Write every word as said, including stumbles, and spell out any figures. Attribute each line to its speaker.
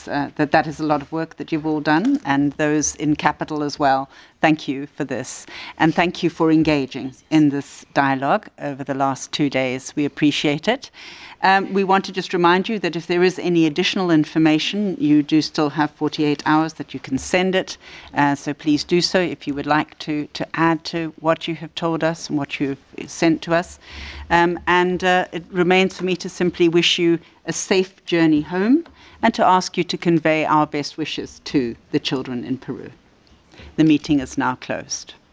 Speaker 1: is uh, that that is a lot of work that you've all done, and those in Capital as well. Thank you for this, and thank you for engaging in this dialogue over the last two days. We appreciate it. Um, we want to just remind you that if there is any additional information, you do still have forty-eight hours that you can send it. Uh, so please do so if you would like to, to add to what you have told us and what you've sent to us. Um, and uh, it remains for me to simply wish you a safe journey home and to ask you to convey our best wishes to the children in Peru. The meeting is now closed.